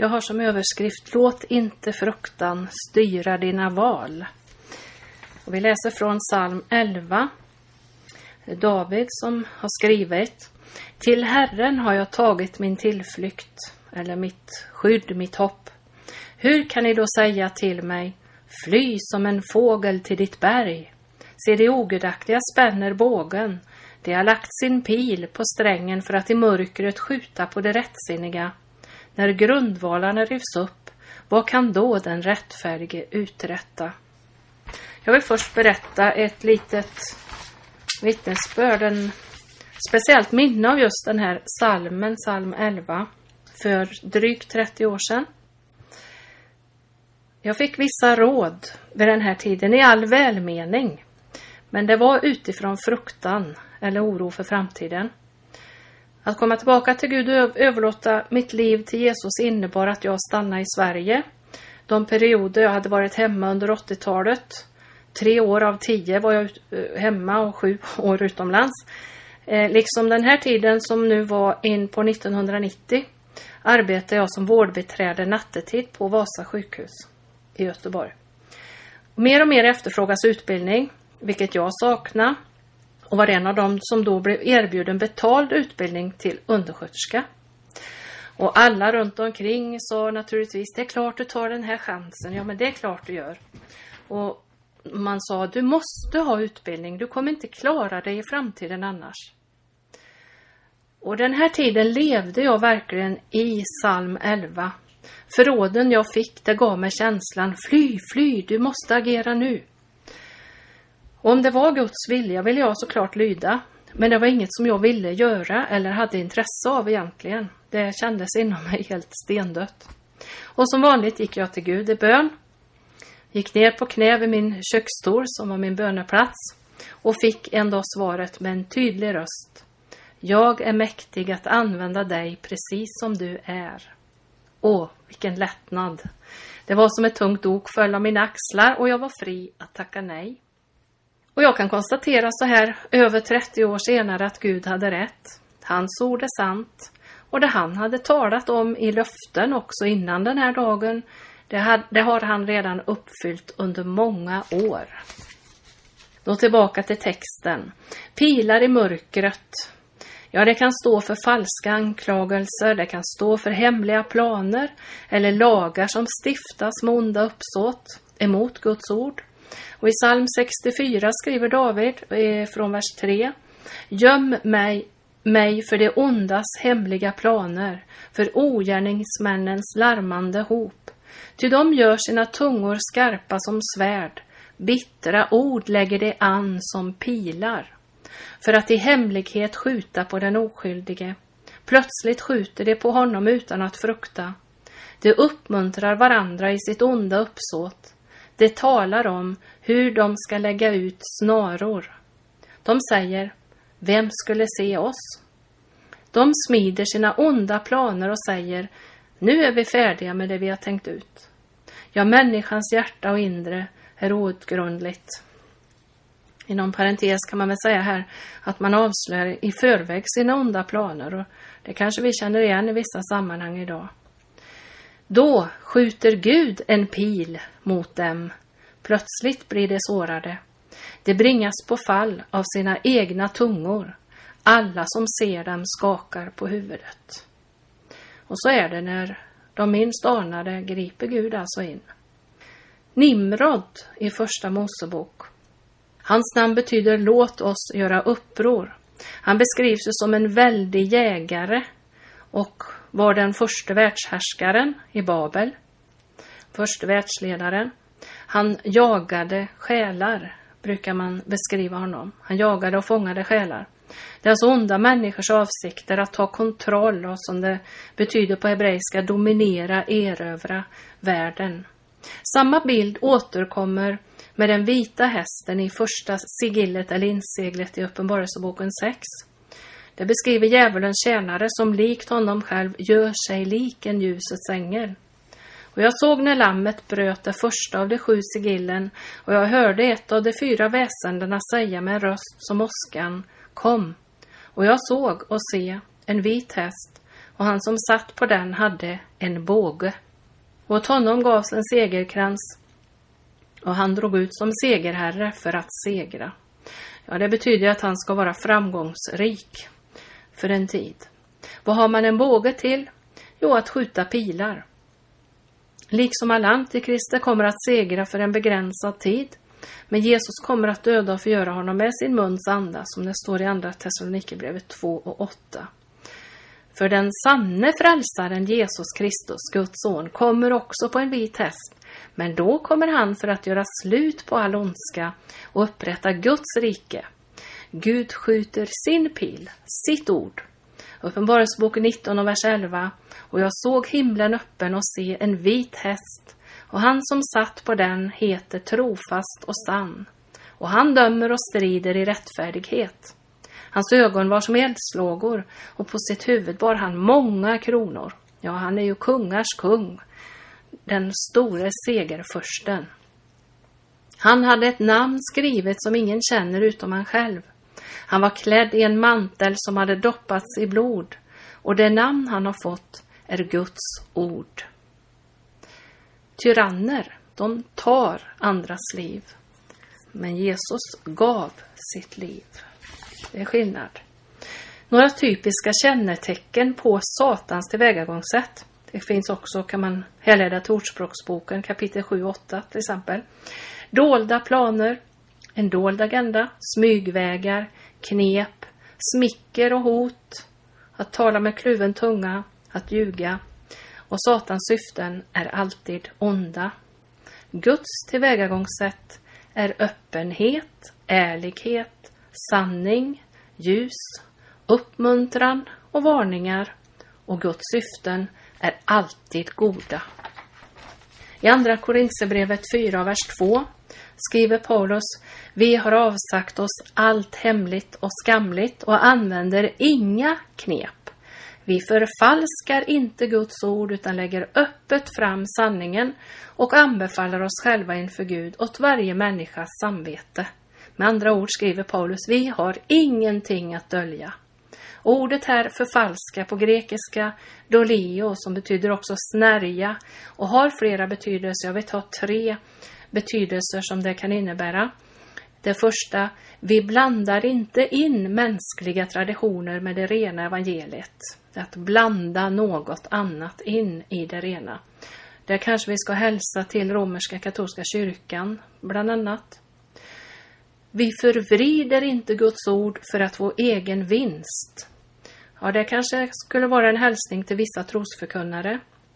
Jag har som överskrift: låt inte fruktan styra dina val. Och vi läser från psalm 11. Det är David som har skrivit: till Herren har jag tagit min tillflykt, eller mitt skydd, mitt hopp. Hur kan ni då säga till mig: fly som en fågel till ditt berg? Se, de ogudaktiga spänner bågen. De har lagt sin pil på strängen för att i mörkret skjuta på det rättsinniga. När grundvalarna rivs upp, vad kan då den rättfärdige uträtta? Jag vill först berätta ett litet vittnesbörd, en speciellt minne av just den här psalmen, psalm 11, för drygt 30 år sedan. Jag fick vissa råd vid den här tiden i all välmening, men det var utifrån fruktan eller oro för framtiden. Att komma tillbaka till Gud och överlåta mitt liv till Jesus innebar att jag stannade i Sverige. De perioder jag hade varit hemma under 80-talet, 3 år av 10 var jag hemma och 7 år utomlands. Liksom den här tiden som nu var in på 1990 arbetade jag som vårdbiträde nattetid på Vasa sjukhus i Göteborg. Mer och mer efterfrågas utbildning, vilket jag saknar, och var en av dem som då blev erbjuden betald utbildning till undersköterska. Och alla runt omkring sa naturligtvis: det är klart du tar den här chansen. Ja, men det är klart du gör. Och man sa: du måste ha utbildning, du kommer inte klara dig i framtiden annars. Och den här tiden levde jag verkligen i psalm 11. Förråden jag fick, det gav mig känslan: fly, du måste agera nu. Och om det var Guds vilja ville jag såklart lyda, men det var inget som jag ville göra eller hade intresse av egentligen. Det kändes inom mig helt stendött. Och som vanligt gick jag till Gud i bön. Gick ner på knä vid min köksstol som var min böneplats och fick en dag svaret med en tydlig röst: jag är mäktig att använda dig precis som du är. Åh, vilken lättnad. Det var som ett tungt ok föll av mina axlar och jag var fri att tacka nej. Och jag kan konstatera så här över 30 år senare att Gud hade rätt. Hans ord är sant. Och det han hade talat om i löften också innan den här dagen, det har han redan uppfyllt under många år. Då tillbaka till texten. Pilar i mörkret. Ja, det kan stå för falska anklagelser, det kan stå för hemliga planer eller lagar som stiftas med onda uppsåt emot Guds ord. Och i psalm 64 skriver David från vers 3: göm mig för det ondas hemliga planer, för ogärningsmännens larmande hop. Ty de gör sina tungor skarpa som svärd, bittra ord lägger de an som pilar. För att i hemlighet skjuta på den oskyldige. Plötsligt skjuter de på honom utan att frukta. De uppmuntrar varandra i sitt onda uppsåt. De talar om hur de ska lägga ut snaror. De säger: vem skulle se oss? De smider sina onda planer och säger: nu är vi färdiga med det vi har tänkt ut. Ja, människans hjärta och inre är outgrundligt. Inom parentes kan man väl säga här att man avslöjar i förväg sina onda planer, och det kanske vi känner igen i vissa sammanhang idag. Då skjuter Gud en pil mot dem. Plötsligt blir det sårade. Det bringas på fall av sina egna tungor. Alla som ser dem skakar på huvudet. Och så är det när de minst anade griper Gud alltså in. Nimrod i första Mosebok. Hans namn betyder låt oss göra uppror. Han beskrivs som en väldig jägare och var den första världshärskaren i Babel. Första världsledaren. Han jagade själar, brukar man beskriva honom. Han jagade och fångade själar. Det är alltså onda människors avsikter att ta kontroll och, som det betyder på hebreiska, dominera, erövra världen. Samma bild återkommer med den vita hästen i första sigillet eller inseglet i Uppenbarelseboken 6. Det beskriver djävulens tjänare som likt honom själv gör sig lik en ljusets ängel. Och jag såg när lammet bröt det första av de 7 sigillen, och jag hörde ett av de 4 väsendena säga med en röst som åskan: kom. Och jag såg och se en vit häst, och och han som satt på den hade en båge. Och åt honom gavs en segerkrans, och han drog ut som segerherre för att segra. Ja, det betyder att han ska vara framgångsrik för en tid. Vad har man en båge till? Jo, att skjuta pilar. Liksom alla antikrister kommer att segra för en begränsad tid, men Jesus kommer att döda och förgöra honom med sin muns anda, som det står i andra Thessalonikerbrevet 2:8. För den sanne frälsaren Jesus Kristus, Guds son, kommer också på en vit häst, men då kommer han för att göra slut på all ondska och upprätta Guds rike. Gud skjuter sin pil, sitt ord. Uppenbarelseboken 19 och vers 11. Och jag såg himlen öppen och se en vit häst, och han som satt på den heter trofast och sann, och han dömer och strider i rättfärdighet. Hans ögon var som eldslågor, och på sitt huvud bar han många kronor. Ja, han är ju kungars kung, den store segerfursten. Han hade ett namn skrivet som ingen känner utom han själv. Han var klädd i en mantel som hade doppats i blod, och det namn han har fått är Guds ord. Tyranner, de tar andras liv, men Jesus gav sitt liv. Det är skillnad. Några typiska kännetecken på Satans tillvägagångssätt. Det finns också, kan man härleda till Ordspråksboken kapitel 7-8 till exempel. Dolda planer, en dold agenda, smygvägar, knep, smicker och hot, att tala med kluven tunga, att ljuga. Och Satans syften är alltid onda. Guds tillvägagångssätt är öppenhet, ärlighet, sanning, ljus, uppmuntran och varningar. Och Guds syften är alltid goda. I andra Korinthierbrevet 4, vers 2 skriver Paulus: vi har avsagt oss allt hemligt och skamligt och använder inga knep. Vi förfalskar inte Guds ord utan lägger öppet fram sanningen och anbefaller oss själva inför Gud åt varje människas samvete. Med andra ord skriver Paulus: vi har ingenting att dölja. Ordet här förfalska på grekiska doleo, som betyder också snärja, och har flera betydelser. Jag vill ta 3 betydelser som det kan innebära. Det första: vi blandar inte in mänskliga traditioner med det rena evangeliet. Att blanda något annat in i det rena. Där kanske vi ska hälsa till romerska katolska kyrkan bland annat. Vi förvrider inte Guds ord för att få egen vinst. Ja, det kanske skulle vara en hälsning till vissa trosförkunnare.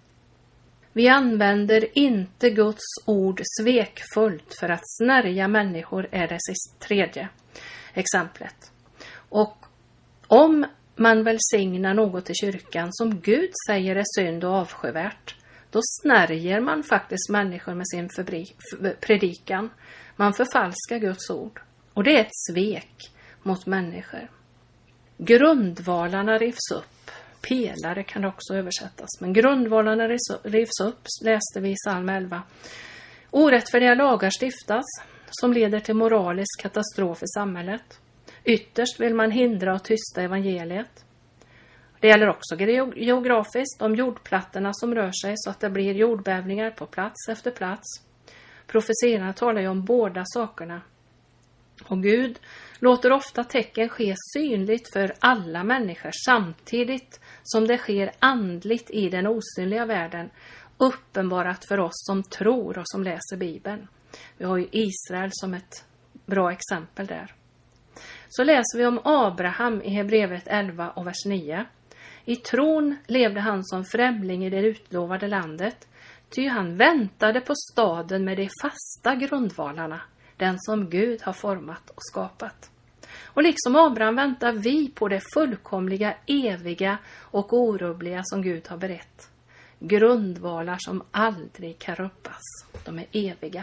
Vi använder inte Guds ord svekfullt för att snärja människor, är det tredje exemplet. Och om man välsignar något i kyrkan som Gud säger är synd och avskyvärt, då snärjer man faktiskt människor med sin predikan. Man förfalskar Guds ord. Och det är ett svek mot människor. Grundvalarna rivs upp. Pelare kan det också översättas. Men grundvalarna rivs upp, läste vi i psalm 11. Orättfärdiga lagar stiftas som leder till moralisk katastrof i samhället. Ytterst vill man hindra och tysta evangeliet. Det gäller också geografiskt, de jordplattorna som rör sig så att det blir jordbävningar på plats efter plats. Profetierna talar ju om båda sakerna. Och Gud låter ofta tecken ske synligt för alla människor samtidigt som det sker andligt i den osynliga världen, uppenbarat för oss som tror och som läser Bibeln. Vi har ju Israel som ett bra exempel där. Så läser vi om Abraham i Hebrevet 11 och vers 9. I tron levde han som främling i det utlovade landet, ty han väntade på staden med de fasta grundvalarna, den som Gud har format och skapat. Och liksom Abraham väntar vi på det fullkomliga, eviga och orubbliga som Gud har berett. Grundvalar som aldrig kan rubbas. De är eviga.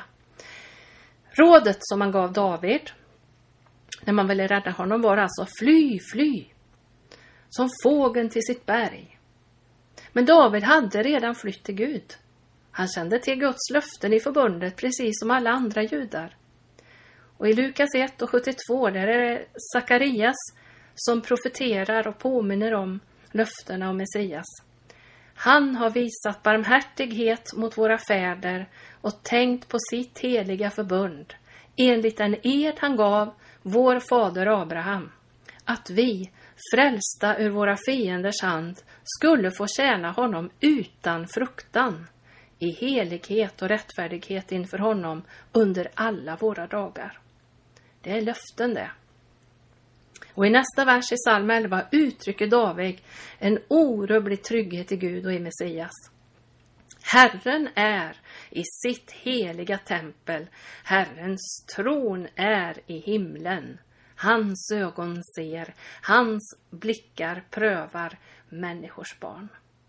Rådet som man gav David när man ville rädda honom var alltså fly, fly. Som fågeln till sitt berg. Men David hade redan flytt till Gud. Han kände till Guds löften i förbundet precis som alla andra judar. Och i Lukas 1:72 där är det Sakarias som profeterar och påminner om löftena om Messias. Han har visat barmhärtighet mot våra fäder och tänkt på sitt heliga förbund, enligt den ed han gav vår fader Abraham, att vi, frälsta ur våra fienders hand, skulle få tjäna honom utan fruktan, i helighet och rättfärdighet inför honom under alla våra dagar. Det är löften det. Och i nästa vers i psalm 11 uttrycker David en orubblig trygghet i Gud och i Messias. Herren är i sitt heliga tempel, Herrens tron är i himlen. Hans ögon ser, hans blickar prövar människors barn.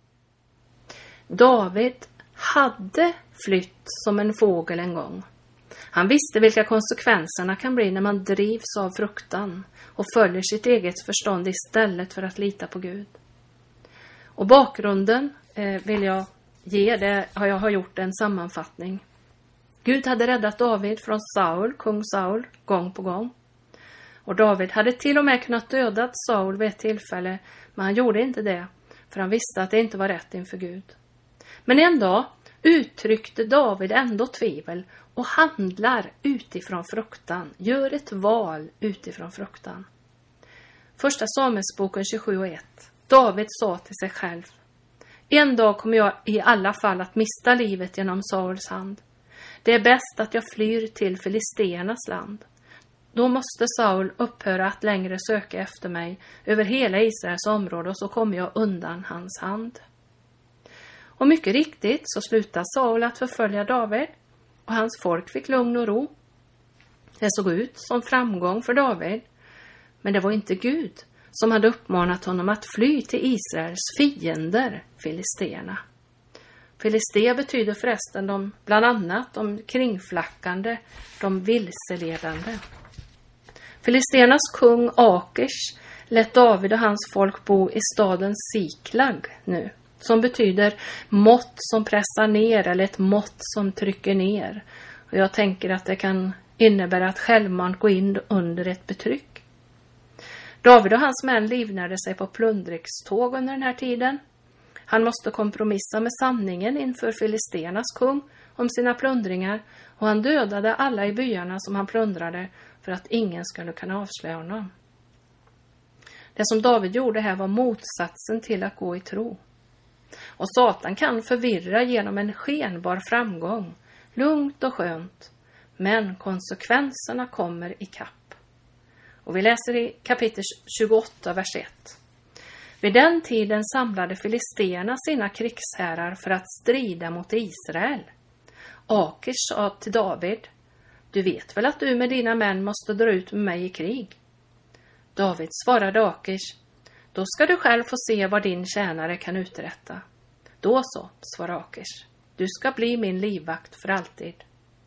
David hade flytt som en fågel en gång. Han visste vilka konsekvenserna kan bli när man drivs av fruktan och följer sitt eget förstånd istället för att lita på Gud. Och bakgrunden vill jag ge, det har jag gjort en sammanfattning. Gud hade räddat David från kung Saul, gång på gång. Och David hade till och med kunnat döda Saul vid ett tillfälle, men han gjorde inte det, för han visste att det inte var rätt inför Gud. Men en dag uttryckte David ändå tvivel och handlar utifrån fruktan, gör ett val utifrån fruktan. Första Samuelsboken 27:1. David sa till sig själv: en dag kommer jag i alla fall att mista livet genom Sauls hand. Det är bäst att jag flyr till filisternas land. Då måste Saul upphöra att längre söka efter mig över hela Israels område, och så kommer jag undan hans hand. Och mycket riktigt så slutade Saul att förfölja David, och hans folk fick lugn och ro. Det såg ut som framgång för David, men det var inte Gud som hade uppmanat honom att fly till Israels fiender, filisterna. Filister betyder förresten bland annat de kringflackande, de vilseledande. Filisternas kung Akish lät David och hans folk bo i staden Siklag nu, som betyder mått som pressar ner eller ett mått som trycker ner. Och jag tänker att det kan innebära att självmant gå in under ett betryck. David och hans män livnärde sig på plundringståg under den här tiden. Han måste kompromissa med sanningen inför filisternas kung om sina plundringar, och han dödade alla i byarna som han plundrade för att ingen skulle kunna avslöja honom. Det som David gjorde här var motsatsen till att gå i tro. Och Satan kan förvirra genom en skenbar framgång, lugnt och skönt, men konsekvenserna kommer i kapp. Och vi läser i kapitel 28, vers 1. Vid den tiden samlade filisterna sina krigsherrar för att strida mot Israel. Akish sa till David: du vet väl att du med dina män måste dra ut med mig i krig? David svarade Akish: då ska du själv få se vad din tjänare kan uträtta. Då så, svarade Akish, du ska bli min livvakt för alltid.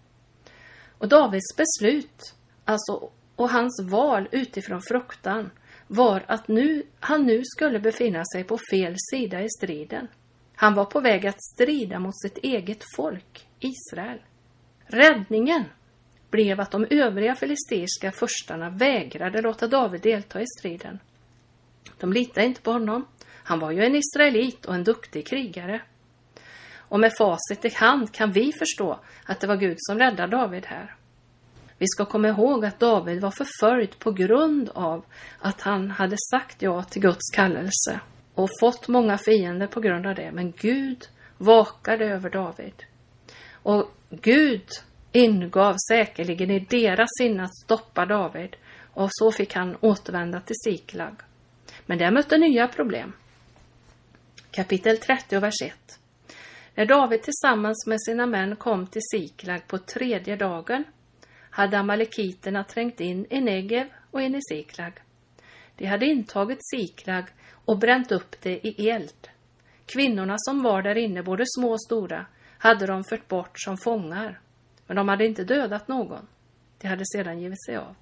Och Davids beslut, och hans val utifrån fruktan, var att han nu skulle befinna sig på fel sida i striden. Han var på väg att strida mot sitt eget folk, Israel. Räddningen blev att de övriga filisterska furstarna vägrade låta David delta i striden. De litade inte på honom. Han var ju en israelit och en duktig krigare. Och med facit i hand kan vi förstå att det var Gud som räddade David här. Vi ska komma ihåg att David var förföljd på grund av att han hade sagt ja till Guds kallelse och fått många fiender på grund av det. Men Gud vakade över David. Och Gud ingav säkerligen i deras sinne att stoppa David, och så fick han återvända till Siklag. Men det mötte nya problem. Kapitel 30, vers 1. När David tillsammans med sina män kom till Siklag på 3:e dagen hade amalekiterna trängt in i Negev och in i Siklag. De hade intagit Siklag och bränt upp det i eld. Kvinnorna som var där inne, både små och stora, hade de fört bort som fångar. Men de hade inte dödat någon. De hade sedan givit sig av.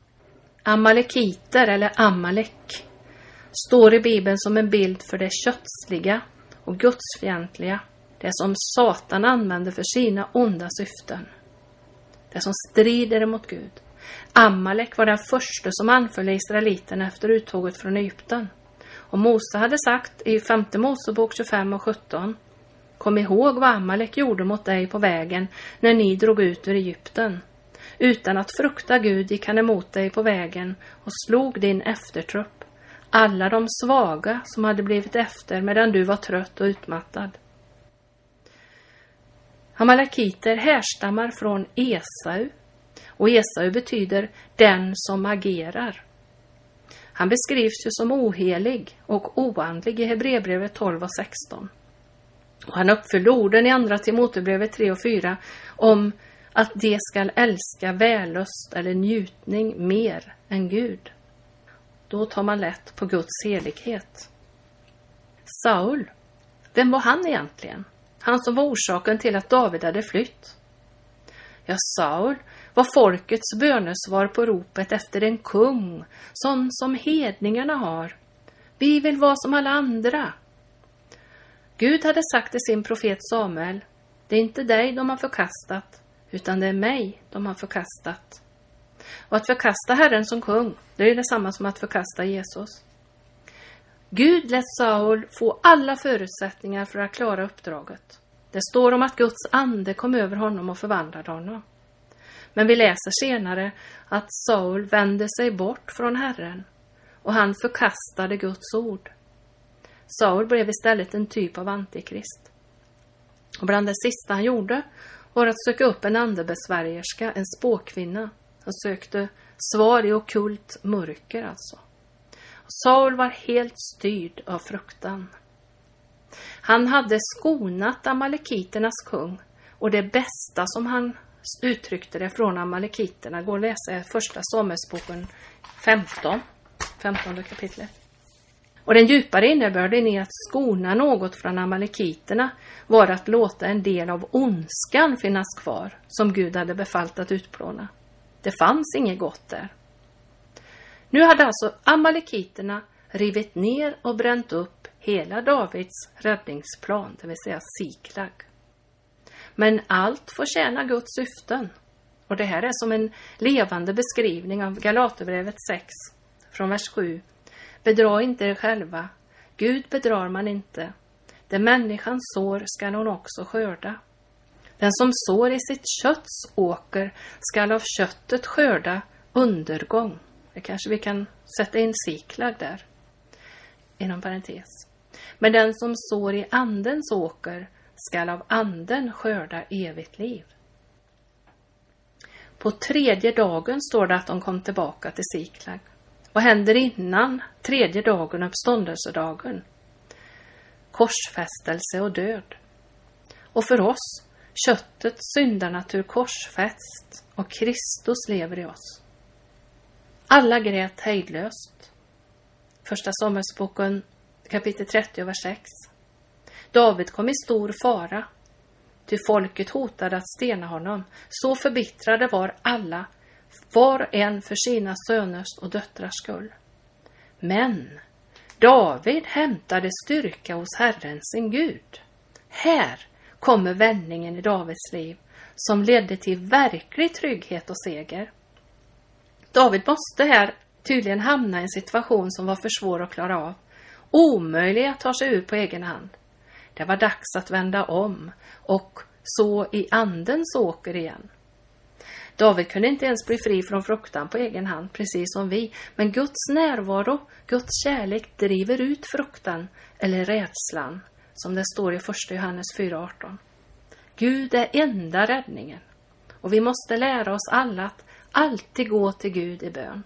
Amalekiter eller Amalek står i Bibeln som en bild för det kötsliga och gudsfientliga. Det som Satan använder för sina onda syften. Det som strider emot Gud. Amalek var den första som anföll israeliterna efter uttåget från Egypten. Och Mose hade sagt i 5 Mosebok 25 och 17: Kom ihåg vad Amalek gjorde mot dig på vägen när ni drog ut ur Egypten. Utan att frukta Gud gick han emot dig på vägen och slog din eftertrupp, alla de svaga som hade blivit efter medan du var trött och utmattad. Amalekiter härstammar från Esau, och Esau betyder den som agerar. Han beskrivs ju som ohelig och oandlig i Hebreerbrevet 12 och 16. Och han uppfyllde orden i andra Timoteusbrevet 3 och 4 om att de skall älska vällust eller njutning mer än Gud. Då tar man lätt på Guds helighet. Saul, vem var han egentligen? Han som var orsaken till att David hade flytt. Ja, Saul var folkets bönesvar på ropet efter en kung, sån som hedningarna har. Vi vill vara som alla andra. Gud hade sagt till sin profet Samuel: det är inte dig de har förkastat, utan det är mig de har förkastat. Och att förkasta Herren som kung, det är detsamma som att förkasta Jesus. Gud lät Saul få alla förutsättningar för att klara uppdraget. Det står om att Guds ande kom över honom och förvandlade honom. Men vi läser senare att Saul vände sig bort från Herren och han förkastade Guds ord. Saul blev istället en typ av antikrist. Och bland det sista han gjorde var att söka upp en andebesvärjerska, en spåkvinna. Han sökte svar i ockult mörker alltså. Och Saul var helt styrd av fruktan. Han hade skonat amalekiternas kung, och det bästa som han uttryckte det från amalekiterna går att läsa i första Samuelsboken 15 kapitlet. Och den djupare innebörden i att skona något från amalekiterna var att låta en del av ondskan finnas kvar som Gud hade befallt att utplåna. Det fanns inget gott där. Nu hade alltså amalekiterna rivit ner och bränt upp hela Davids räddningsplan, det vill säga Siklag. Men allt får tjäna Guds syften. Och det här är som en levande beskrivning av Galaterbrevet 6 från vers 7. Bedra inte er själva. Gud bedrar man inte. Det människan sår skall hon också skörda. Den som sår i sitt kötts åker skall av köttet skörda undergång. Det kanske vi kan sätta in Siklag där. Inom parentes. Men den som sår i andens åker skall av anden skörda evigt liv. På 3:e dagen står det att de kom tillbaka till Siklag. Vad händer innan 3:e dagen, uppståndelsedagen? Korsfästelse och död. Och för oss, köttets syndarnatur korsfäst och Kristus lever i oss. Alla grät hejdlöst. Första Samuelsboken kapitel 30 vers 6. David kom i stor fara, ty folket hotade att stena honom. Så förbittrade var alla, var en för sina söners och döttrars skull. Men David hämtade styrka hos Herren sin Gud. Här kommer vändningen i Davids liv som ledde till verklig trygghet och seger. David måste här tydligen hamna i en situation som var för svår att klara av. Omöjlig att ta sig ur på egen hand. Det var dags att vända om och så i andens åker igen. David kunde inte ens bli fri från fruktan på egen hand, precis som vi. Men Guds närvaro, Guds kärlek driver ut fruktan eller rädslan, som det står i 1 Johannes 4:18. Gud är enda räddningen. Och vi måste lära oss alla att alltid gå till Gud i bön.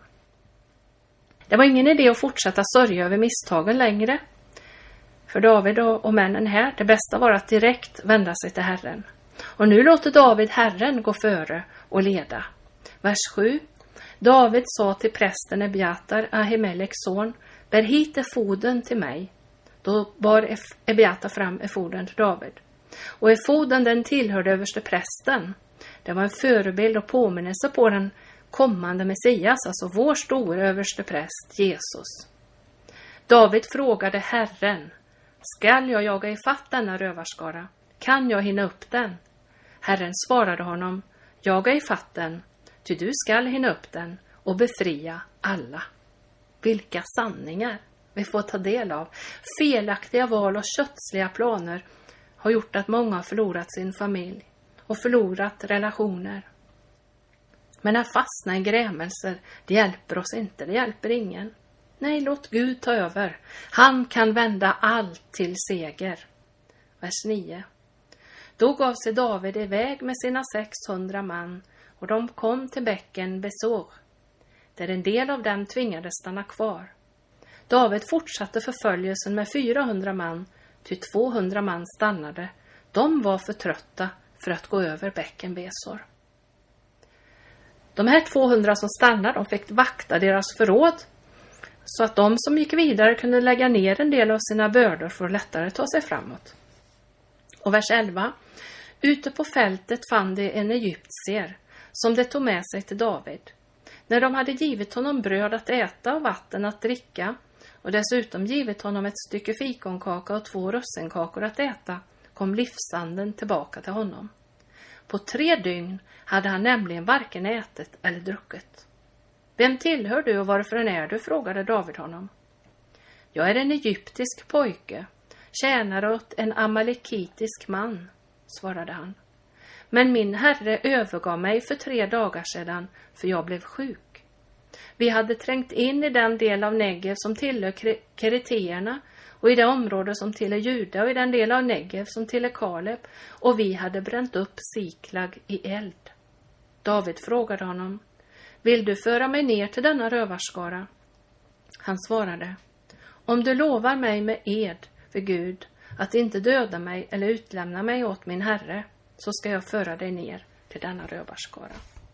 Det var ingen idé att fortsätta sörja över misstagen längre. För David och männen här, det bästa var att direkt vända sig till Herren. Och nu låter David Herren gå före och leda. Vers 7. David sa till prästen Ebiatar, Ahimeleks son: bär hit efoden till mig. Då bar Ebiatar fram efoden till David. Och efoden, den tillhörde överste prästen. Det var en förebild och påminnelse på den kommande Messias, alltså vår stora överste präst Jesus. David frågade Herren: skall jag jaga ifatt denna rövarskara? Kan jag hinna upp den? Herren svarade honom: jaga ifatt den, ty du skall hinna upp den och befria alla. Vilka sanningar! vi får ta del av. Felaktiga val och kötsliga planer har gjort att många har förlorat sin familj och förlorat relationer. Men att fastna i grämelser, det hjälper oss inte, det hjälper ingen. Nej, låt Gud ta över. Han kan vända allt till seger. Vers 9. Då gav sig David iväg med sina 600 man och de kom till bäcken Besor, där en del av dem tvingades stanna kvar. David fortsatte förföljelsen med 400 man, till 200 man stannade. De var för trötta för att gå över bäcken Besor. De här 200 som stannade, de fick vakta deras förråd så att de som gick vidare kunde lägga ner en del av sina bördor för att lättare ta sig framåt. Och vers 11. Ute på fältet fann de en egyptier som de tog med sig till David. När de hade givit honom bröd att äta och vatten att dricka och dessutom givit honom ett stycke fikonkaka och 2 russinkakor att äta, kom livsanden tillbaka till honom. På 3 dygn hade han nämligen varken ätit eller druckit. Vem tillhör du och varför är du? Frågade David honom. Jag är en egyptisk pojke, tjänare åt en amalekitisk man, svarade han. Men min herre övergav mig för 3 dagar sedan, för jag blev sjuk. Vi hade trängt in i den del av Negev som tillhör kereteerna och i det område som tillhör Juda och i den del av Negev som tillhör Kaleb, och vi hade bränt upp Siklag i eld. David frågade honom, vill du föra mig ner till denna rövarskara? Han svarade, om du lovar mig med ed för Gud att inte döda mig eller utlämna mig åt min herre, så ska jag föra dig ner till denna rövarskara.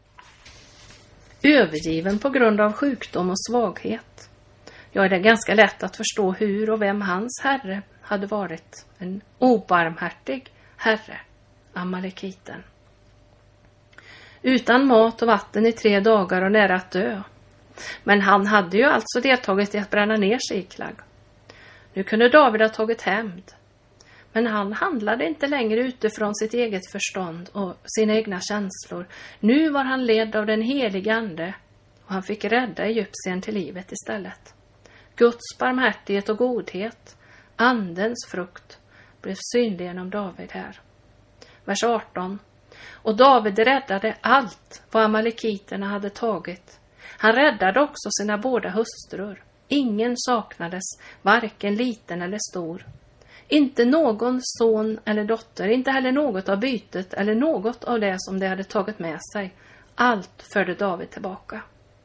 Övergiven på grund av sjukdom och svaghet. Ja, det är ganska lätt att förstå hur och vem hans herre hade varit. En obarmhärtig herre, amalekiten. Utan mat och vatten i 3 dagar och nära att dö. Men han hade ju alltså deltagit i att bränna ner Siklag. Nu kunde David ha tagit hämnd. Men han handlade inte längre utifrån sitt eget förstånd och sina egna känslor. Nu var han ledd av den heliga ande och han fick rädda Egyptien till livet istället. Guds barmhärtighet och godhet, andens frukt, blev synlig genom David här. Vers 18. Och David räddade allt vad amalekiterna hade tagit. Han räddade också sina båda hustrur. Ingen saknades, varken liten eller stor. Inte någon son eller dotter, inte heller något av bytet eller något av det som de hade tagit med sig. Allt förde David tillbaka.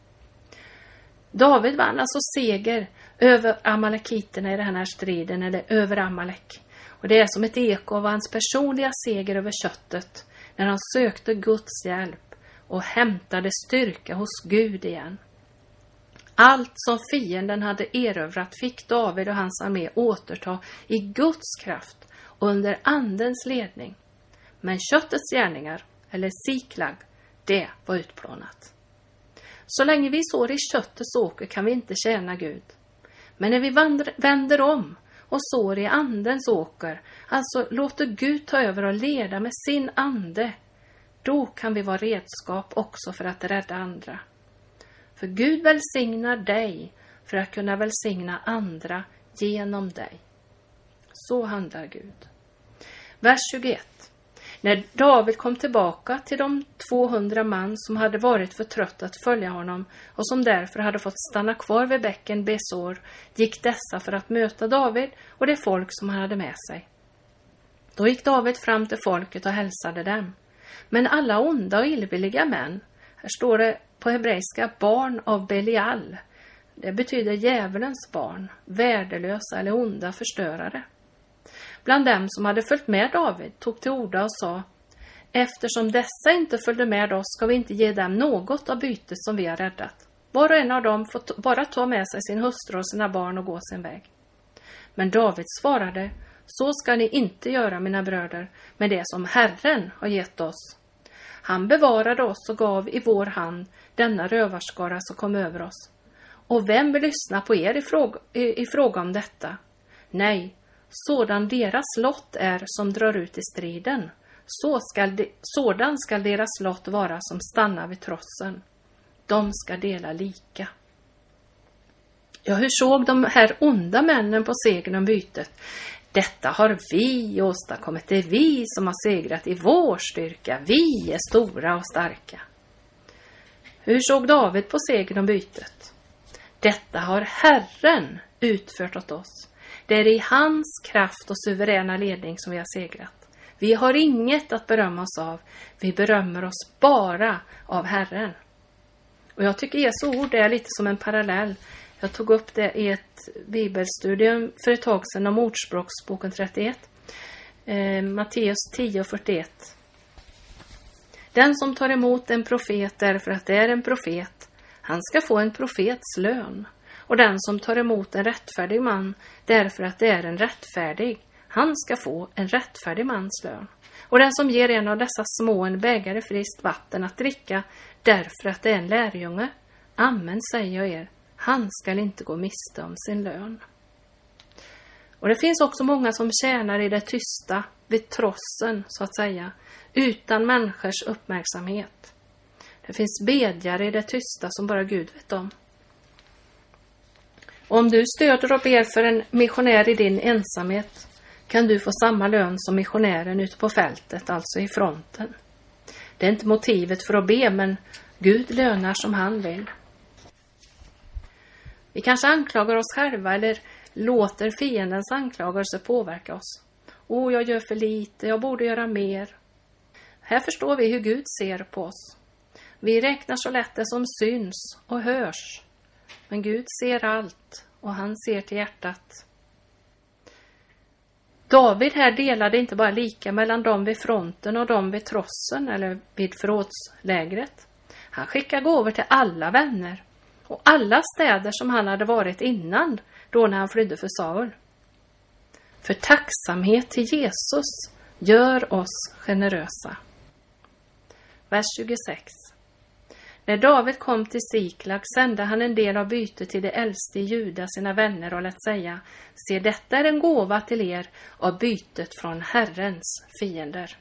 David vann alltså seger över amalekiterna i den här striden, eller över Amalek. Och det är som ett eko av hans personliga seger över köttet när han sökte Guds hjälp och hämtade styrka hos Gud igen. Allt som fienden hade erövrat fick David och hans armé återta i Guds kraft och under andens ledning. Men köttets gärningar, eller Siklag, det var utplånat. Så länge vi sår i köttets åker kan vi inte tjäna Gud. Men när vi vänder om och sår i andens åker, alltså låter Gud ta över och leda med sin ande, då kan vi vara redskap också för att rädda andra. För Gud välsignar dig för att kunna välsigna andra genom dig. Så handlar Gud. Vers 21. När David kom tillbaka till de 200 man som hade varit för trött att följa honom och som därför hade fått stanna kvar vid bäcken Besor, gick dessa för att möta David och det folk som han hade med sig. Då gick David fram till folket och hälsade dem. Men alla onda och illvilliga män, här står det på hebreiska barn av Belial, det betyder djävulens barn, värdelösa eller onda förstörare. Bland dem som hade följt med David tog till orda och sa, eftersom dessa inte följde med oss ska vi inte ge dem något av bytet som vi har räddat. Var och en av dem får bara ta med sig sin hustru och sina barn och gå sin väg. Men David svarade, så ska ni inte göra, mina bröder, med det som Herren har gett oss. Han bevarade oss och gav i vår hand denna rövarskara som kom över oss. Och vem vill lyssna på er i fråga om detta? Nej, sådan deras lott är som drar ut i striden. Sådan skall deras lott vara som stannar vid trossen. De ska dela lika. Ja, hur såg de här onda männen på segern om bytet? Detta har vi åstadkommit, det är vi som har segrat i vår styrka, vi är stora och starka. Hur såg David på segern om bytet? Detta har Herren utfört åt oss. Det är i hans kraft och suveräna ledning som vi har segrat. Vi har inget att berömma oss av, vi berömmer oss bara av Herren. Och jag tycker Jesu ord är lite som en parallell. Jag tog upp det i ett bibelstudium för ett tag sedan om Ordspråksboken 31. Matteus 10:41. Den som tar emot en profet därför att det är en profet, han ska få en profets lön. Och den som tar emot en rättfärdig man därför att det är en rättfärdig, han ska få en rättfärdig mans lön. Och den som ger en av dessa små en bägare friskt vatten att dricka därför att det är en lärjunge, amen säger jag er, han ska inte gå miste om sin lön. Och det finns också många som tjänar i det tysta, vid trossen så att säga, utan människors uppmärksamhet. Det finns bedjare i det tysta som bara Gud vet om. Och om du stöder och ber för en missionär i din ensamhet kan du få samma lön som missionären ute på fältet, alltså i fronten. Det är inte motivet för att be, men Gud lönar som han vill. Vi kanske anklagar oss själva eller låter fiendens anklagelse påverka oss. Jag gör för lite, jag borde göra mer. Här förstår vi hur Gud ser på oss. Vi räknar så lätt det som syns och hörs. Men Gud ser allt och han ser till hjärtat. David här delade inte bara lika mellan dem vid fronten och dem vid trossen eller vid förrådslägret. Han skickade gåvor till alla vänner och alla städer som han hade varit innan då när han flydde för Saul. För tacksamhet till Jesus gör oss generösa. Vers 26. När David kom till Siklag sände han en del av bytet till de äldste i Juda, sina vänner, och lät säga: se, detta är en gåva till er av bytet från Herrens fiender.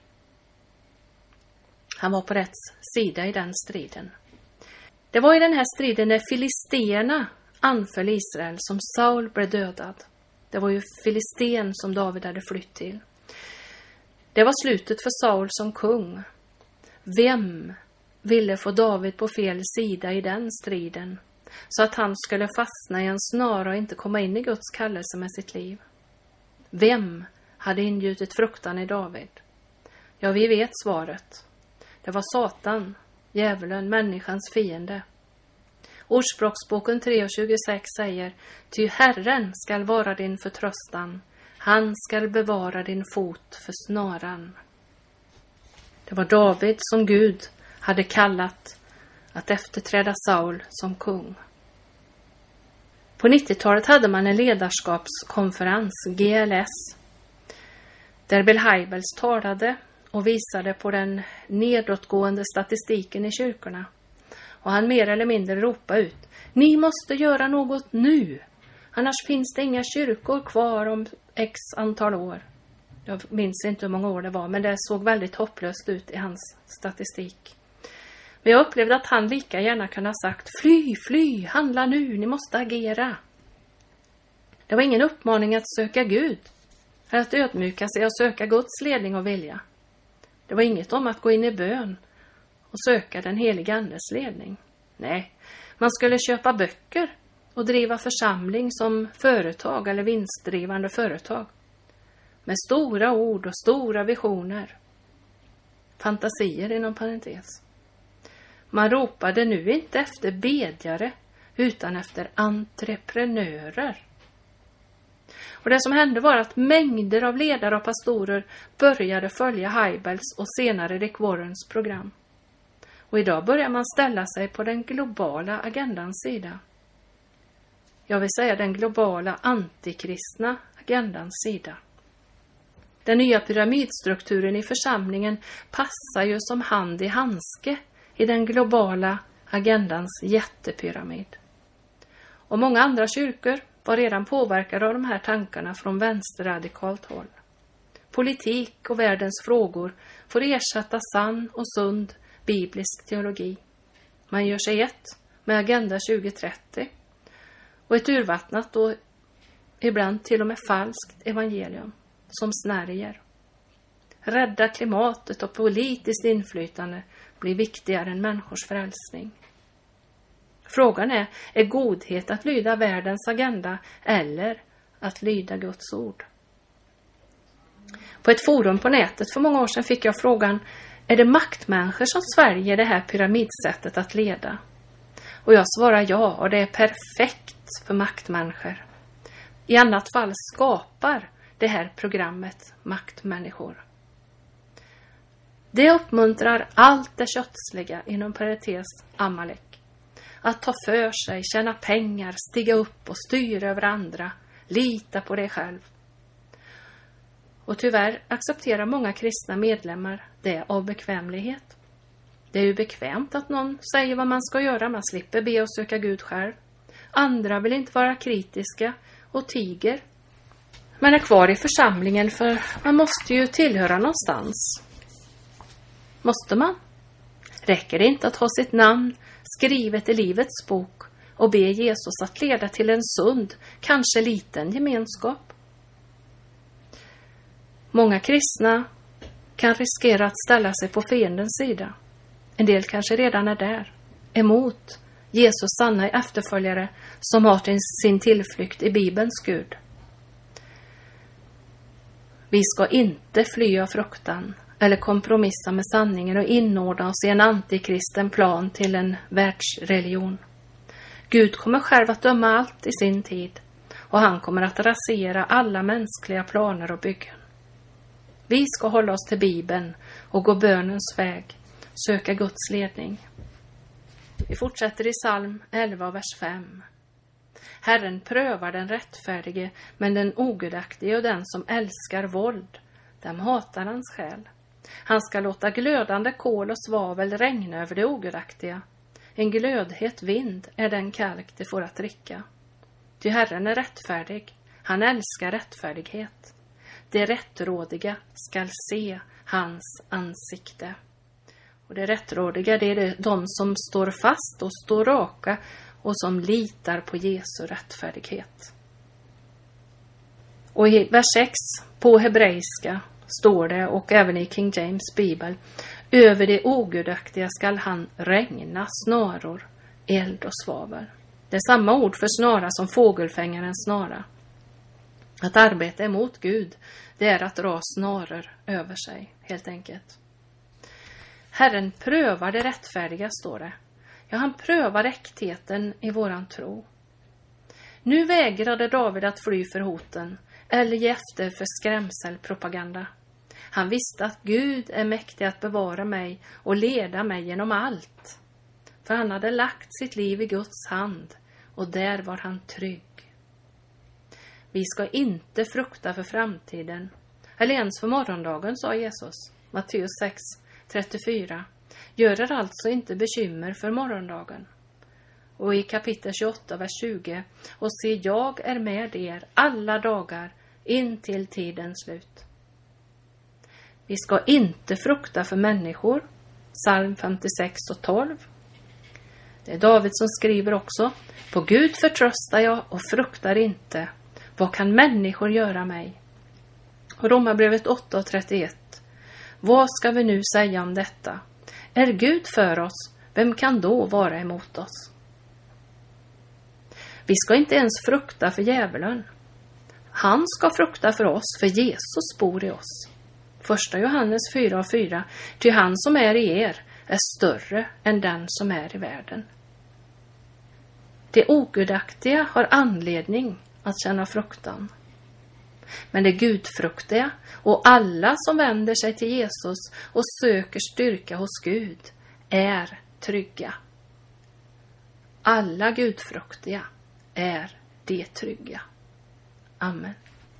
Han var på rätt sida i den striden. Det var i den här striden när filisterna anföll Israel som Saul blev dödad. Det var ju Filisten som David hade flytt till. Det var slutet för Saul som kung. Vem ville få David på fel sida i den striden, så att han skulle fastna i en snara och inte komma in i Guds kallelse med sitt liv? Vem hade ingjutit fruktan i David? Ja, vi vet svaret. Det var Satan, djävulen, människans fiende. Ordspråksboken 3:26 säger: ty Herren skall vara din förtröstan, han skall bevara din fot för snaran. Det var David som Gud hade kallat att efterträda Saul som kung. På 90-talet hade man en ledarskapskonferens, GLS, där Bill Hybels talade och visade på den nedåtgående statistiken i kyrkorna. Och han mer eller mindre ropade ut: ni måste göra något nu, annars finns det inga kyrkor kvar om x antal år. Jag minns inte hur många år det var, men det såg väldigt hopplöst ut i hans statistik. Men jag upplevde att han lika gärna kunde ha sagt: fly, handla nu, ni måste agera. Det var ingen uppmaning att söka Gud, eller att ödmjuka sig och söka Guds ledning och vilja. Det var inget om att gå in i bön och söka den heliga andes ledning. Nej, man skulle köpa böcker och driva församling som företag eller vinstdrivande företag. Med stora ord och stora visioner. Fantasier inom parentes. Man ropade nu inte efter bedjare utan efter entreprenörer. Och det som hände var att mängder av ledare och pastorer började följa Hybels och senare Rick Warrens program. Och idag börjar man ställa sig på den globala agendans sida. Jag vill säga den globala antikristna agendans sida. Den nya pyramidstrukturen i församlingen passar ju som hand i handske i den globala agendans jättepyramid. Och många andra kyrkor var redan påverkade av de här tankarna från vänsterradikalt håll. Politik och världens frågor får ersätta sann och sund biblisk teologi. Man gör sig ett med Agenda 2030. och ett urvattnat och ibland till och med falskt evangelium som snärjer. Rädda klimatet och politiskt inflytande blir viktigare än människors frälsning. Frågan är godhet att lyda världens agenda eller att lyda Guds ord? På ett forum på nätet för många år sedan fick jag frågan: är det maktmänniskor som Sverige det här pyramidsättet att leda? Och jag svarar ja, och det är perfekt för maktmänniskor. I annat fall skapar det här programmet maktmänniskor. Det uppmuntrar allt det kötsliga inom parentes Amalek. Att ta för sig, tjäna pengar, stiga upp och styra över andra, lita på dig själv. Och tyvärr accepterar många kristna medlemmar det av bekvämlighet. Det är ju bekvämt att någon säger vad man ska göra, man slipper be och söka Gud själv. Andra vill inte vara kritiska och tiger. Man är kvar i församlingen för man måste ju tillhöra någonstans. Måste man? Räcker det inte att ha sitt namn skrivet i livets bok och be Jesus att leda till en sund, kanske liten gemenskap? Många kristna kan riskera att ställa sig på fiendens sida. En del kanske redan är där, emot Jesus sanna efterföljare som har sin tillflykt i Bibelns Gud. Vi ska inte fly av fruktan eller kompromissa med sanningen och inordna oss i en antikristen plan till en världsreligion. Gud kommer själv att döma allt i sin tid och han kommer att rasera alla mänskliga planer och byggen. Vi ska hålla oss till Bibeln och gå bönens väg, söka Guds ledning. Vi fortsätter i psalm 11, vers 5. Herren prövar den rättfärdige, men den ogudaktige och den som älskar våld, dem hatar hans själ. Han ska låta glödande kol och svavel regna över det ogudaktiga. En glödhet vind är den kalk det får att dricka. Ty Herren är rättfärdig, han älskar rättfärdighet. Det rättrådiga skall se hans ansikte. Och det rättrådiga, det är de som står fast och står raka och som litar på Jesu rättfärdighet. Och i vers 6 på hebreiska står det, och även i King James bibel: över det ogudaktiga skall han regna snaror, eld och svavel. Det är samma ord för snara som fågelfängarens snara. Att arbeta emot Gud, det är att dra snaror över sig, helt enkelt. Herren prövar det rättfärdiga, står det. Ja, han prövar äktheten i våran tro. Nu vägrade David att fly för hoten eller ge efter för skrämselpropaganda. Han visste att Gud är mäktig att bevara mig och leda mig genom allt. För han hade lagt sitt liv i Guds hand och där var han trygg. Vi ska inte frukta för framtiden eller ens för morgondagen, sa Jesus. Matteus 6:34. Gör er alltså inte bekymmer för morgondagen. Och i kapitel 28, vers 20. Och se, jag är med er alla dagar in till tidens slut. Vi ska inte frukta för människor. Psalm 56:12. Det är David som skriver också: på Gud förtröstar jag och fruktar inte. Vad kan människor göra mig? Och Romarbrevet 8:31. Vad ska vi nu säga om detta? Är Gud för oss, vem kan då vara emot oss? Vi ska inte ens frukta för djävulen. Han ska frukta för oss, för Jesus bor i oss. 1 Johannes 4:4. Ty han som är i er är större än den som är i världen. Det ogudaktiga har anledning att känna fruktan. Men det gudfruktiga och alla som vänder sig till Jesus och söker styrka hos Gud är trygga. Alla gudfruktiga är det trygga. Amen.